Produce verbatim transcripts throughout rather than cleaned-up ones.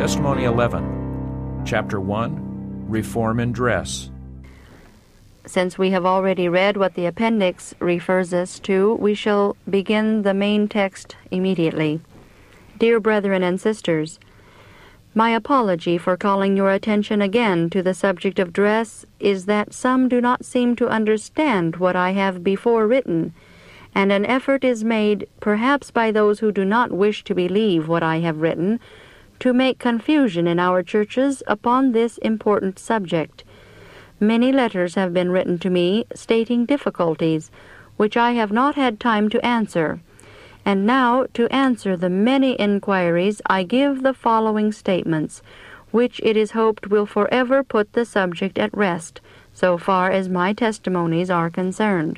Testimony eleven, Chapter one, Reform in Dress. Since we have already read what the appendix refers us to, we shall begin the main text immediately. Dear brethren and sisters, my apology for calling your attention again to the subject of dress is that some do not seem to understand what I have before written, and an effort is made, perhaps by those who do not wish to believe what I have written, to make confusion in our churches upon this important subject. Many letters have been written to me stating difficulties, which I have not had time to answer. And now, to answer the many inquiries, I give the following statements, which it is hoped will forever put the subject at rest, so far as my testimonies are concerned.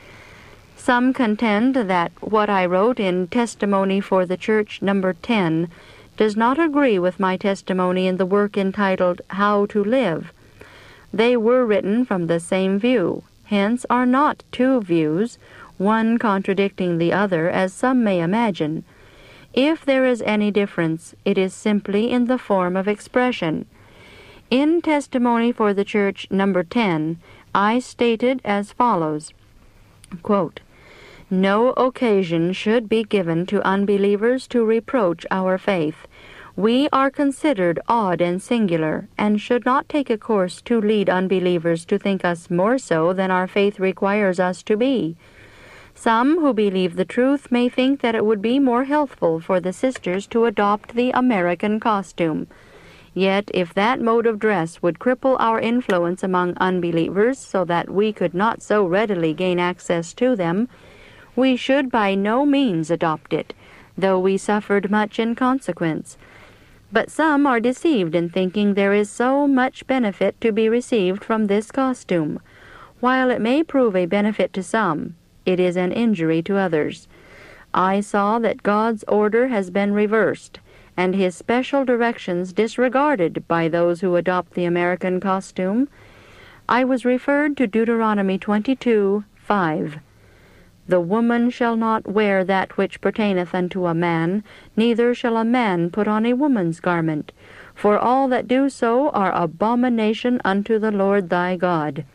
Some contend that what I wrote in Testimony for the Church number ten does not agree with my testimony in the work entitled How to Live. They were written from the same view, hence are not two views, one contradicting the other, as some may imagine. If there is any difference, it is simply in the form of expression. In Testimony for the Church number ten, I stated as follows, quote, "No occasion should be given to unbelievers to reproach our faith. We are considered odd and singular, and should not take a course to lead unbelievers to think us more so than our faith requires us to be. Some who believe the truth may think that it would be more healthful for the sisters to adopt the American costume. Yet if that mode of dress would cripple our influence among unbelievers so that we could not so readily gain access to them, we should by no means adopt it, though we suffered much in consequence. But some are deceived in thinking there is so much benefit to be received from this costume. While it may prove a benefit to some, it is an injury to others. I saw that God's order has been reversed, and His special directions disregarded by those who adopt the American costume. I was referred to Deuteronomy twenty-two, five. The woman shall not wear that which pertaineth unto a man, neither shall a man put on a woman's garment, for all that do so are abomination unto the Lord thy God.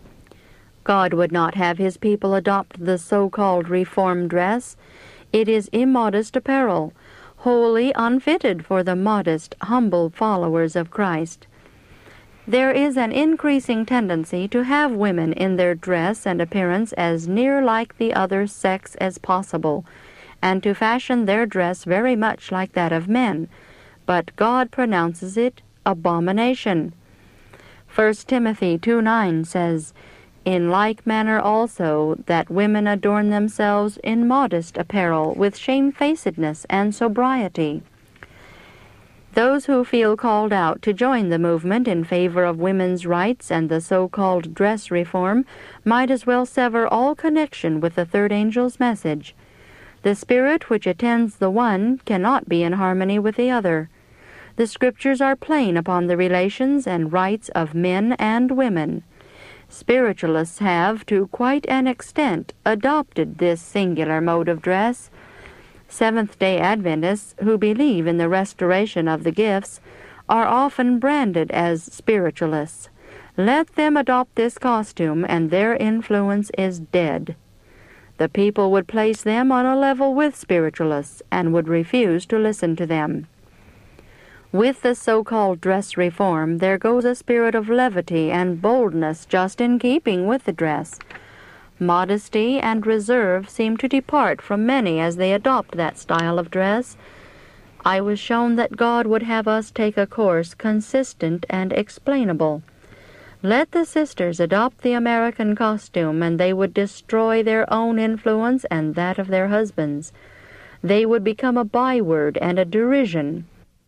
God would not have His people adopt the so-called reform dress. It is immodest apparel, wholly unfitted for the modest, humble followers of Christ. There is an increasing tendency to have women in their dress and appearance as near like the other sex as possible, and to fashion their dress very much like that of men, but God pronounces it abomination. First Timothy two nine says, "In like manner also that women adorn themselves in modest apparel with shamefacedness and sobriety." Those who feel called out to join the movement in favor of women's rights and the so-called dress reform might as well sever all connection with the third angel's message. The spirit which attends the one cannot be in harmony with the other. The Scriptures are plain upon the relations and rights of men and women. Spiritualists have, to quite an extent, adopted this singular mode of dress. Seventh-day Adventists, who believe in the restoration of the gifts, are often branded as spiritualists. Let them adopt this costume, and their influence is dead. The people would place them on a level with spiritualists, and would refuse to listen to them. With the so-called dress reform, there goes a spirit of levity and boldness just in keeping with the dress. Modesty and reserve seem to depart from many as they adopt that style of dress. I was shown that God would have us take a course consistent and explainable. Let the sisters adopt the American costume, and they would destroy their own influence and that of their husbands. They would become a byword and a derision.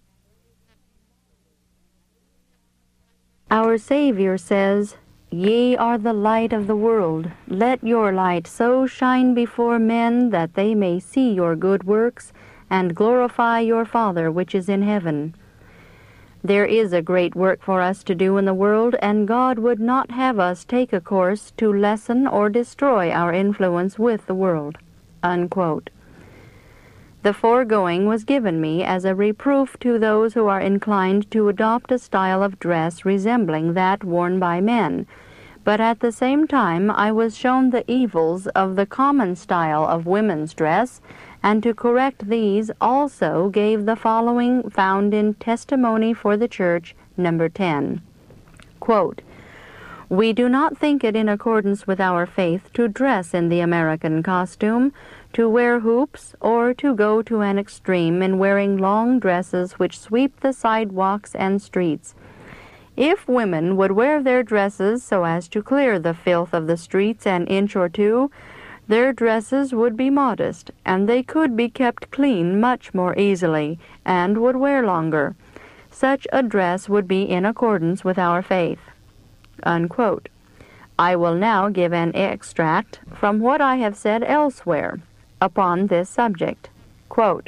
Our Savior says, "Ye are the light of the world. Let your light so shine before men that they may see your good works and glorify your Father which is in heaven." There is a great work for us to do in the world, and God would not have us take a course to lessen or destroy our influence with the world. Unquote. The foregoing was given me as a reproof to those who are inclined to adopt a style of dress resembling that worn by men, but at the same time I was shown the evils of the common style of women's dress, and to correct these also gave the following found in Testimony for the Church, number ten. Quote, "We do not think it in accordance with our faith to dress in the American costume, to wear hoops, or to go to an extreme in wearing long dresses which sweep the sidewalks and streets. If women would wear their dresses so as to clear the filth of the streets an inch or two, their dresses would be modest, and they could be kept clean much more easily, and would wear longer. Such a dress would be in accordance with our faith." Unquote. I will now give an extract from what I have said elsewhere upon this subject. Quote,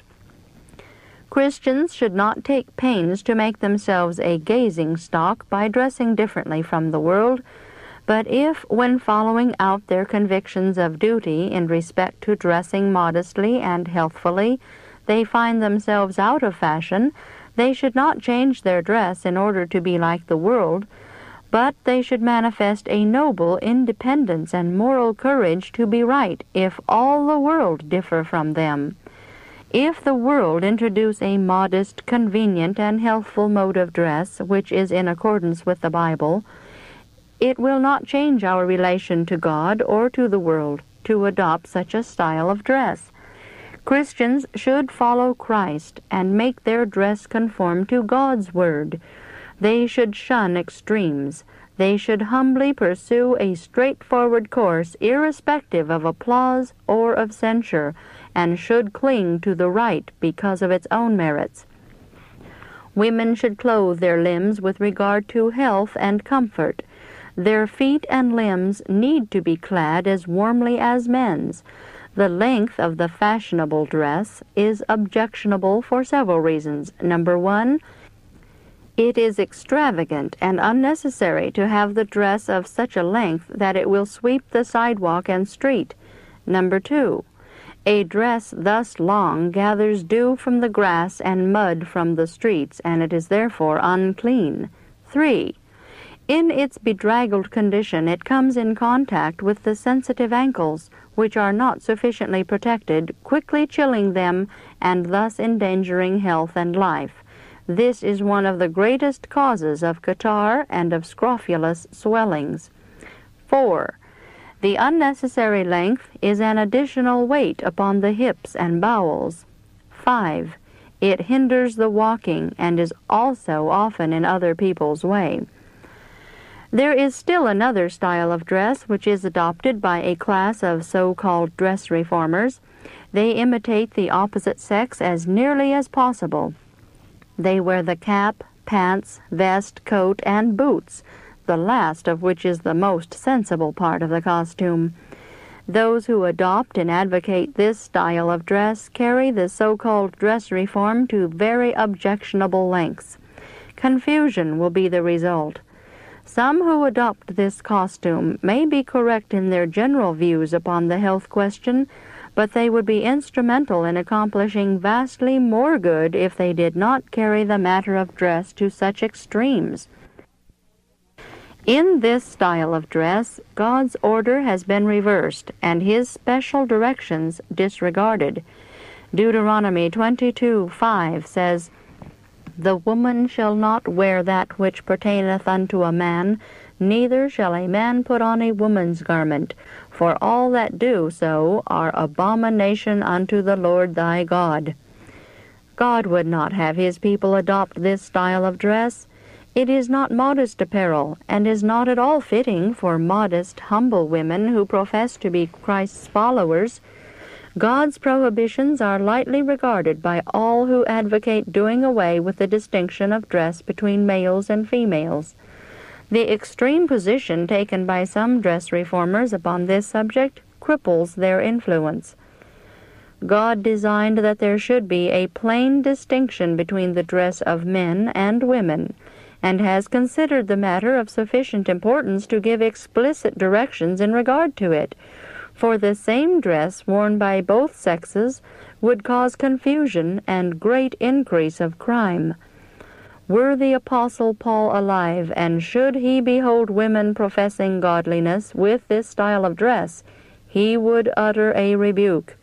"Christians should not take pains to make themselves a gazing stock by dressing differently from the world, but if, when following out their convictions of duty in respect to dressing modestly and healthfully, they find themselves out of fashion, they should not change their dress in order to be like the world, but they should manifest a noble independence and moral courage to be right if all the world differ from them. If the world introduce a modest, convenient, and healthful mode of dress which is in accordance with the Bible, it will not change our relation to God or to the world to adopt such a style of dress. Christians should follow Christ and make their dress conform to God's Word. They should shun extremes. They should humbly pursue a straightforward course irrespective of applause or of censure, and should cling to the right because of its own merits. Women should clothe their limbs with regard to health and comfort. Their feet and limbs need to be clad as warmly as men's. The length of the fashionable dress is objectionable for several reasons. Number one, it is extravagant and unnecessary to have the dress of such a length that it will sweep the sidewalk and street. Number two, a dress thus long gathers dew from the grass and mud from the streets, and it is therefore unclean. Three, in its bedraggled condition it comes in contact with the sensitive ankles, which are not sufficiently protected, quickly chilling them and thus endangering health and life. This is one of the greatest causes of catarrh and of scrofulous swellings. Four, the unnecessary length is an additional weight upon the hips and bowels. Five, it hinders the walking and is also often in other people's way. There is still another style of dress which is adopted by a class of so-called dress reformers. They imitate the opposite sex as nearly as possible. They wear the cap, pants, vest, coat, and boots, the last of which is the most sensible part of the costume. Those who adopt and advocate this style of dress carry the so-called dress reform to very objectionable lengths. Confusion will be the result. Some who adopt this costume may be correct in their general views upon the health question, but they would be instrumental in accomplishing vastly more good if they did not carry the matter of dress to such extremes. In this style of dress, God's order has been reversed and His special directions disregarded. Deuteronomy twenty-two five says, "The woman shall not wear that which pertaineth unto a man, neither shall a man put on a woman's garment, for all that do so are abomination unto the Lord thy God." God would not have His people adopt this style of dress. It is not modest apparel, and is not at all fitting for modest, humble women who profess to be Christ's followers. God's prohibitions are lightly regarded by all who advocate doing away with the distinction of dress between males and females. The extreme position taken by some dress reformers upon this subject cripples their influence. God designed that there should be a plain distinction between the dress of men and women, and has considered the matter of sufficient importance to give explicit directions in regard to it. For the same dress worn by both sexes would cause confusion and great increase of crime. Were the Apostle Paul alive, and should he behold women professing godliness with this style of dress, he would utter a rebuke.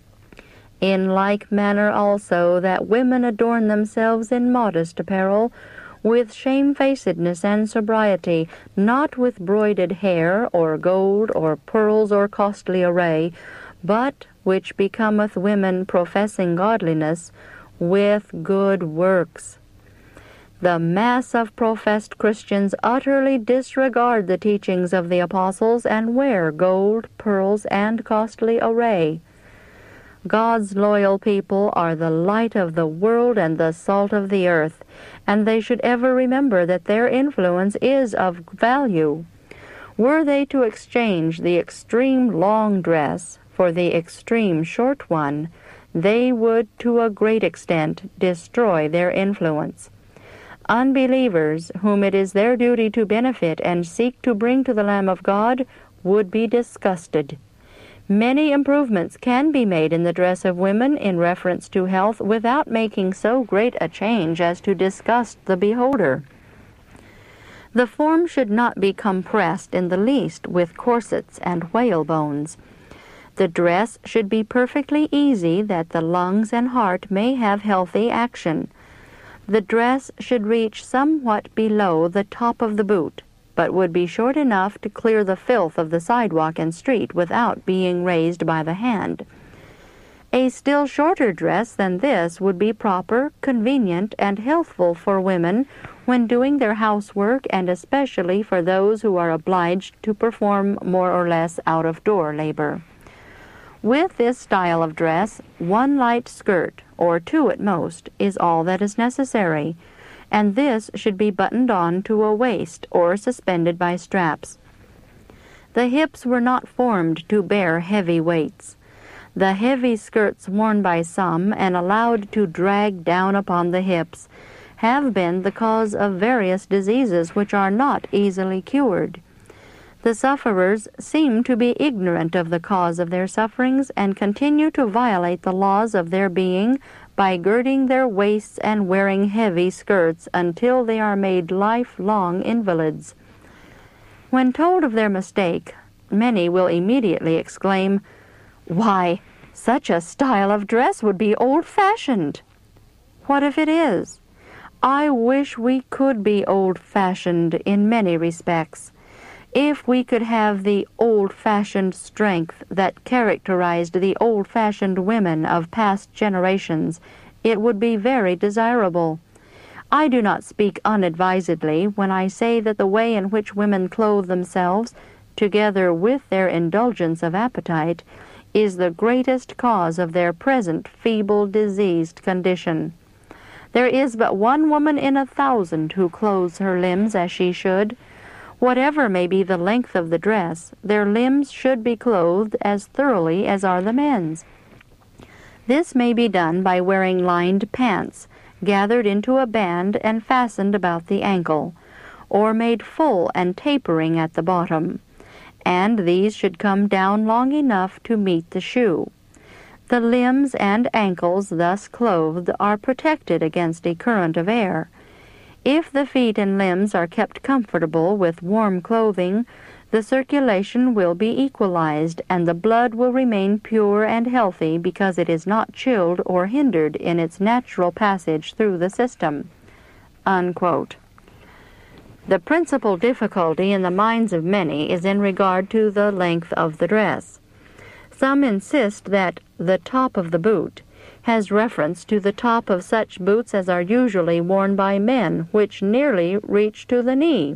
In like manner also that women adorn themselves in modest apparel, with shamefacedness and sobriety, not with broided hair, or gold, or pearls, or costly array, but which becometh women professing godliness, with good works. The mass of professed Christians utterly disregard the teachings of the apostles and wear gold, pearls, and costly array. God's loyal people are the light of the world and the salt of the earth, and they should ever remember that their influence is of value. Were they to exchange the extreme long dress for the extreme short one, they would to a great extent destroy their influence. Unbelievers, whom it is their duty to benefit and seek to bring to the Lamb of God, would be disgusted. Many improvements can be made in the dress of women in reference to health without making so great a change as to disgust the beholder. The form should not be compressed in the least with corsets and whalebones. The dress should be perfectly easy that the lungs and heart may have healthy action. The dress should reach somewhat below the top of the boot, but would be short enough to clear the filth of the sidewalk and street without being raised by the hand. A still shorter dress than this would be proper, convenient, and healthful for women when doing their housework, and especially for those who are obliged to perform more or less out-of-door labor. With this style of dress, one light skirt, or two at most, is all that is necessary, and this should be buttoned on to a waist or suspended by straps. The hips were not formed to bear heavy weights. The heavy skirts worn by some and allowed to drag down upon the hips have been the cause of various diseases which are not easily cured. The sufferers seem to be ignorant of the cause of their sufferings and continue to violate the laws of their being by girding their waists and wearing heavy skirts until they are made lifelong invalids. When told of their mistake, many will immediately exclaim, "Why, such a style of dress would be old-fashioned." What if it is? I wish we could be old-fashioned in many respects. If we could have the old-fashioned strength that characterized the old-fashioned women of past generations, it would be very desirable. I do not speak unadvisedly when I say that the way in which women clothe themselves, together with their indulgence of appetite, is the greatest cause of their present feeble, diseased condition. There is but one woman in a thousand who clothes her limbs as she should. Whatever may be the length of the dress, their limbs should be clothed as thoroughly as are the men's. This may be done by wearing lined pants, gathered into a band and fastened about the ankle, or made full and tapering at the bottom, and these should come down long enough to meet the shoe. The limbs and ankles thus clothed are protected against a current of air. If the feet and limbs are kept comfortable with warm clothing, the circulation will be equalized, and the blood will remain pure and healthy because it is not chilled or hindered in its natural passage through the system." Unquote. The principal difficulty in the minds of many is in regard to the length of the dress. Some insist that the top of the boot has reference to the top of such boots as are usually worn by men, which nearly reach to the knee.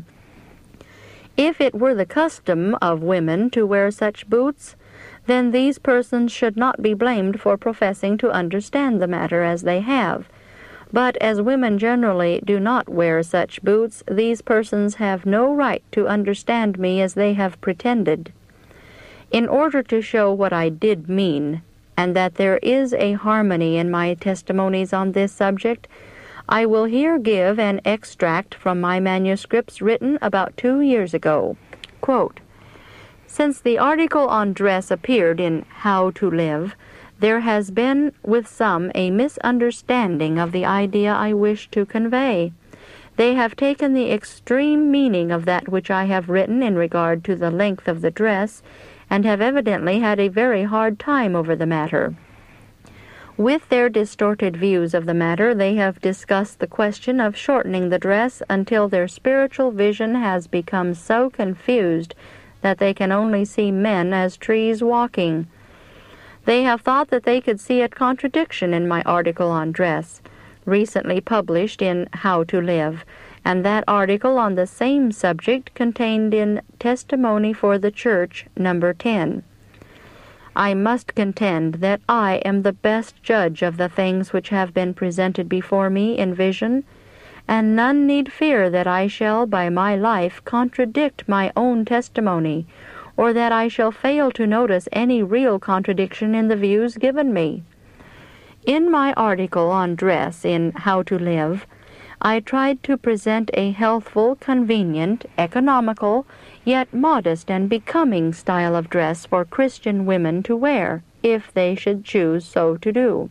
If it were the custom of women to wear such boots, then these persons should not be blamed for professing to understand the matter as they have. But as women generally do not wear such boots, these persons have no right to understand me as they have pretended. In order to show what I did mean, and that there is a harmony in my testimonies on this subject, I will here give an extract from my manuscripts written about two years ago. Quote, "Since the article on dress appeared in How to Live, There has been with some a misunderstanding of the idea I wish to convey. They have taken the extreme meaning of that which I have written in regard to the length of the dress, and have evidently had a very hard time over the matter. With their distorted views of the matter, they have discussed the question of shortening the dress until their spiritual vision has become so confused that they can only see men as trees walking. They have thought that they could see a contradiction in my article on dress, recently published in How to Live, and that article on the same subject contained in Testimony for the Church, number ten. I must contend that I am the best judge of the things which have been presented before me in vision, and none need fear that I shall by my life contradict my own testimony, or that I shall fail to notice any real contradiction in the views given me. In my article on dress in How to Live, I tried to present a healthful, convenient, economical, yet modest and becoming style of dress for Christian women to wear, if they should choose so to do.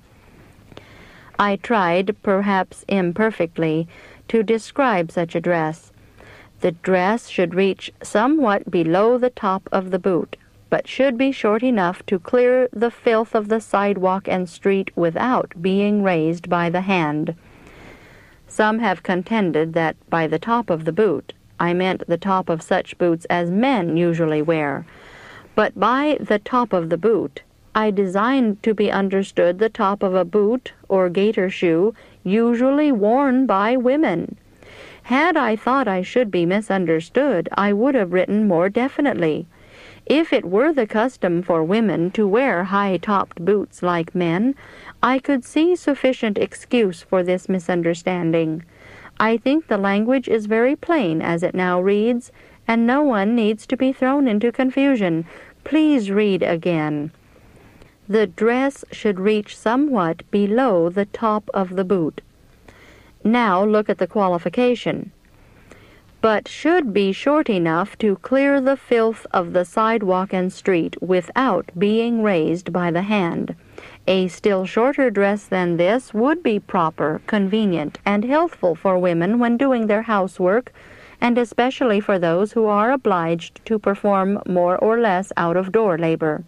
I tried, perhaps imperfectly, to describe such a dress. The dress should reach somewhat below the top of the boot, but should be short enough to clear the filth of the sidewalk and street without being raised by the hand. Some have contended that by the top of the boot, I meant the top of such boots as men usually wear, but by the top of the boot, I designed to be understood the top of a boot or gaiter shoe usually worn by women. Had I thought I should be misunderstood, I would have written more definitely. If it were the custom for women to wear high-topped boots like men, I could see sufficient excuse for this misunderstanding. I think the language is very plain as it now reads, and no one needs to be thrown into confusion. Please read again. The dress should reach somewhat below the top of the boot. Now look at the qualification. But should be short enough to clear the filth of the sidewalk and street without being raised by the hand. A still shorter dress than this would be proper, convenient, and healthful for women when doing their housework, and especially for those who are obliged to perform more or less out-of-door labor.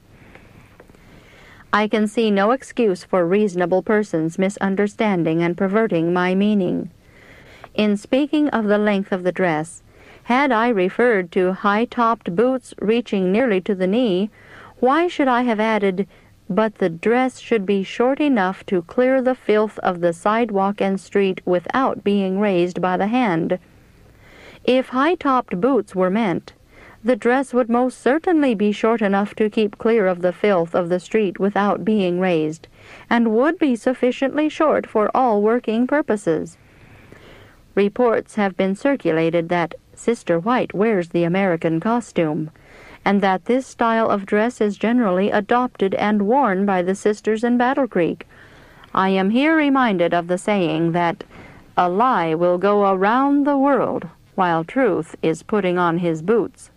I can see no excuse for reasonable persons misunderstanding and perverting my meaning. In speaking of the length of the dress, had I referred to high-topped boots reaching nearly to the knee, why should I have added, but the dress should be short enough to clear the filth of the sidewalk and street without being raised by the hand? If high-topped boots were meant, the dress would most certainly be short enough to keep clear of the filth of the street without being raised, and would be sufficiently short for all working purposes. Reports have been circulated that Sister White wears the American costume, and that this style of dress is generally adopted and worn by the sisters in Battle Creek. I am here reminded of the saying that a lie will go around the world while truth is putting on his boots.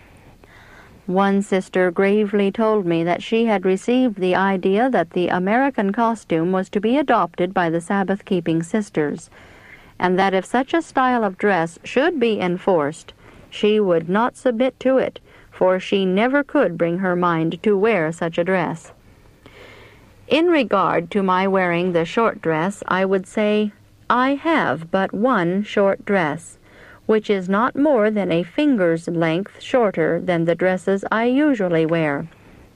One sister gravely told me that she had received the idea that the American costume was to be adopted by the Sabbath-keeping sisters, and that if such a style of dress should be enforced, she would not submit to it, for she never could bring her mind to wear such a dress. In regard to my wearing the short dress, I would say, I have but one short dress, which is not more than a finger's length shorter than the dresses I usually wear.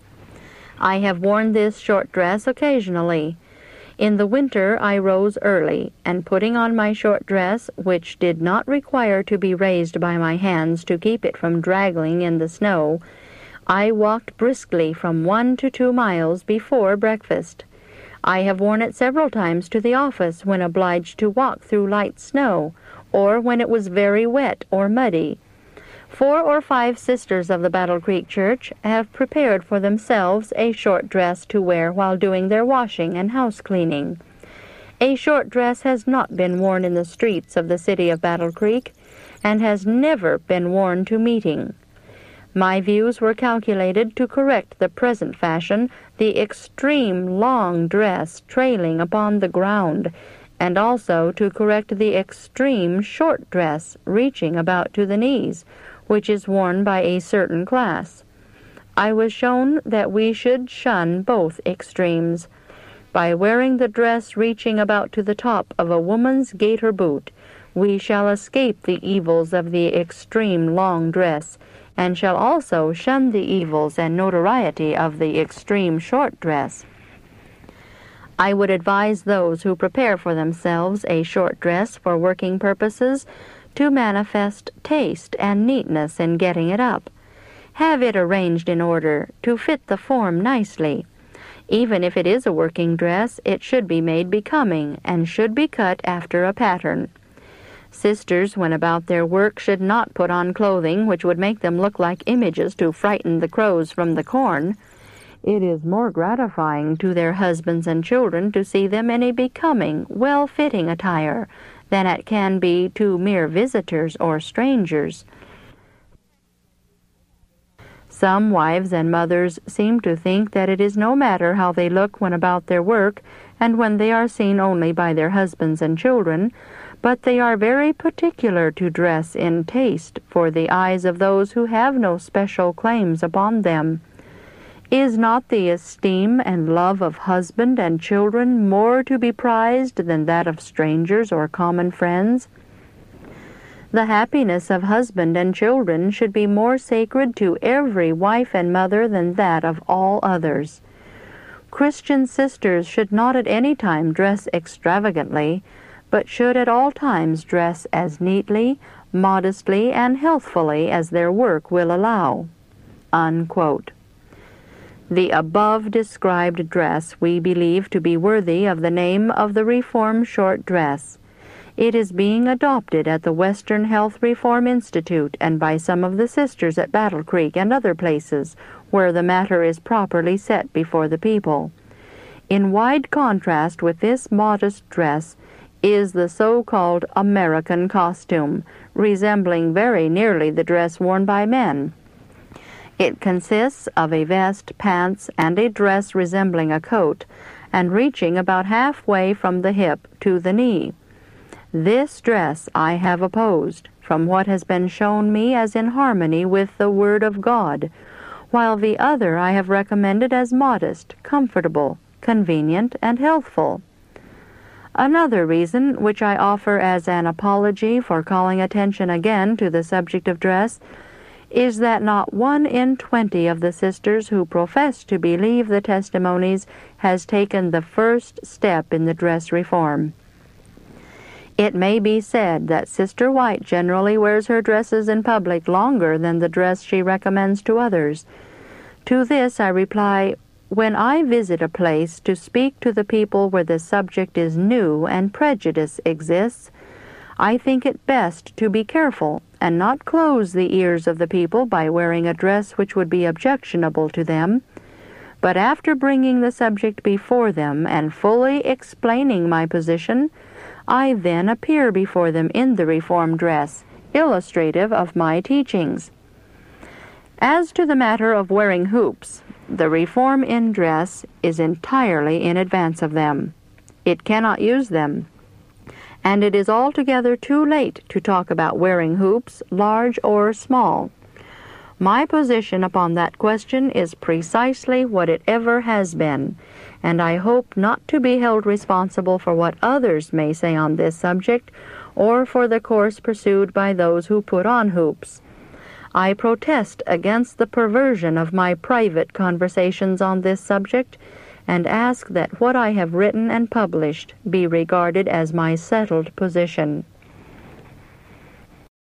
I have worn this short dress occasionally. In the winter I rose early, and putting on my short dress, which did not require to be raised by my hands to keep it from dragging in the snow, I walked briskly from one to two miles before breakfast. I have worn it several times to the office when obliged to walk through light snow, or when it was very wet or muddy. Four or five sisters of the Battle Creek Church have prepared for themselves a short dress to wear while doing their washing and house cleaning. A short dress has not been worn in the streets of the city of Battle Creek, and has never been worn to meeting. My views were calculated to correct the present fashion, the extreme long dress trailing upon the ground, and also to correct the extreme short dress reaching about to the knees, which is worn by a certain class. I was shown that we should shun both extremes. By wearing the dress reaching about to the top of a woman's gaiter boot, we shall escape the evils of the extreme long dress, and shall also shun the evils and notoriety of the extreme short dress. I would advise those who prepare for themselves a short dress for working purposes to manifest taste and neatness in getting it up. Have it arranged in order to fit the form nicely. Even if it is a working dress, it should be made becoming and should be cut after a pattern. Sisters, when about their work, should not put on clothing which would make them look like images to frighten the crows from the corn. It is more gratifying to their husbands and children to see them in a becoming, well-fitting attire than it can be to mere visitors or strangers. Some wives and mothers seem to think that it is no matter how they look when about their work and when they are seen only by their husbands and children, but they are very particular to dress in taste for the eyes of those who have no special claims upon them. Is not the esteem and love of husband and children more to be prized than that of strangers or common friends? The happiness of husband and children should be more sacred to every wife and mother than that of all others. Christian sisters should not at any time dress extravagantly, but should at all times dress as neatly, modestly, and healthfully as their work will allow." Unquote. The above described dress we believe to be worthy of the name of the Reform Short Dress. It is being adopted at the Western Health Reform Institute and by some of the sisters at Battle Creek and other places where the matter is properly set before the people. In wide contrast with this modest dress is the so-called American costume, resembling very nearly the dress worn by men. It consists of a vest, pants, and a dress resembling a coat, and reaching about halfway from the hip to the knee. This dress I have opposed, from what has been shown me as in harmony with the Word of God, while the other I have recommended as modest, comfortable, convenient, and healthful. Another reason, which I offer as an apology for calling attention again to the subject of dress, is that not one in twenty of the sisters who profess to believe the testimonies has taken the first step in the dress reform. It may be said that Sister White generally wears her dresses in public longer than the dress she recommends to others. To this I reply, when I visit a place to speak to the people where the subject is new and prejudice exists, I think it best to be careful and not close the ears of the people by wearing a dress which would be objectionable to them. But after bringing the subject before them and fully explaining my position, I then appear before them in the reform dress, illustrative of my teachings. As to the matter of wearing hoops, the reform in dress is entirely in advance of them. It cannot use them, and it is altogether too late to talk about wearing hoops, large or small. My position upon that question is precisely what it ever has been, and I hope not to be held responsible for what others may say on this subject, or for the course pursued by those who put on hoops. I protest against the perversion of my private conversations on this subject, and ask that what I have written and published be regarded as my settled position.